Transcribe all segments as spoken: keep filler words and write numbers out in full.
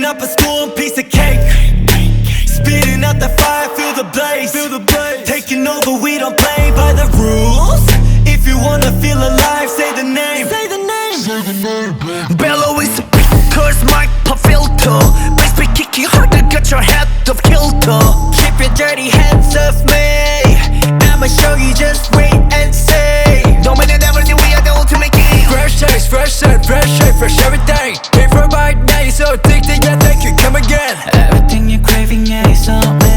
up a storm, piece of cake. Spitting out the fire, feel the blaze. Taking over, we don't play by the rules. If you wanna feel alive, say the name. Say the name. Say the name. Bellow is a big curse, mic pop filter. Bass be kicking harder, got your head of kilter. Keep your dirty hands off me. I'ma show you, just wait and see. Dominant everything, we are the ultimate king. Fresh taste, fresh scent, fresh shape, fresh everything. Came from right now, you're so addicted, yeah, thank you, come again. Everything you're craving, yeah, it's all me.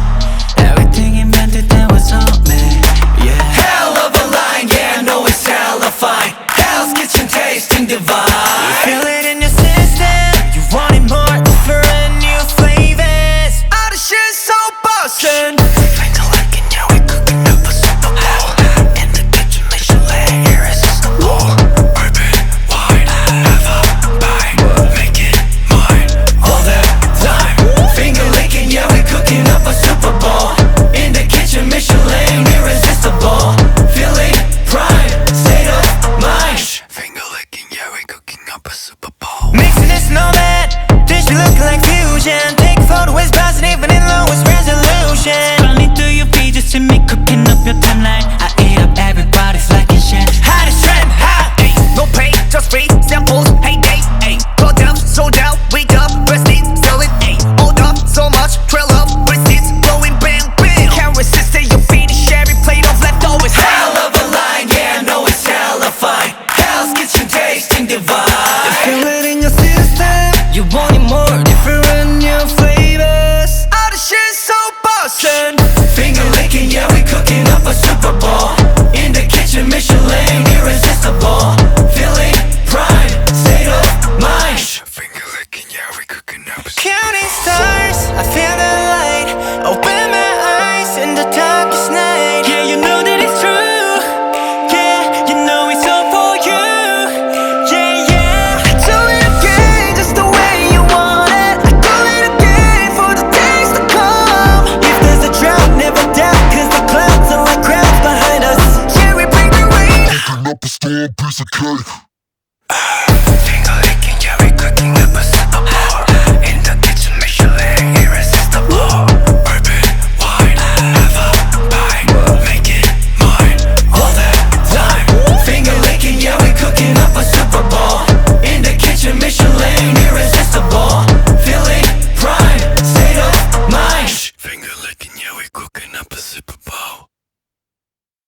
Everything you meant it, that was all me. Yeah. Hell of a line, yeah, I know it's hella fine. Hell's Kitchen tasting divine. You feel it in your system. You want it more, different new flavors. All the shit's so bustin'. Finger licking, yeah, we cooking up a Super Bowl. In the kitchen, Michelin, irresistible. Open wide, have a bite, make it mine. All the time, finger licking, yeah, we cooking up a Super Bowl. In the kitchen, Michelin, irresistible. Feeling prime, state of mind. Finger licking, yeah, we cooking up a Super Bowl. Mixing this nomad, dish look like fusion. Take photo is bouncing even in lowest resolution. Scrolling through your feed just to me cooking up your timeline. I ate up everybody's liking shit. Hottest trend, hot, ayy. No pay, just free samples, hey day, ayy. Sold out, sold out, wake up, rest it, sell it, ayy. Hold up, so much, trail up, receipts, blowing bam, bam. Can't resist it, your feet is shabby, plate of leftovers. Hell of a line, yeah, I know it's hella fine. Hell's Kitchen tasting divine. Feel it in your system. You want it more, different new flavors. All the shit's so bustin'. Finger licking, yeah, we cooking up a Super Bowl. In the kitchen, Michelin, irresistible. Feeling prime, state of mind. Finger licking, yeah, we cooking up a Counting stars, I feel the light. Open my eyes in the darkest night. Yeah, you know that it's true. Yeah, you know it's all for you. Yeah, yeah. I do it again, just the way you want it. I do it again for the days to come. If there's a drought, never doubt, cause the clouds are like crowds behind us. Yeah, we bring the rain. Cooking up a storm, piece of cake.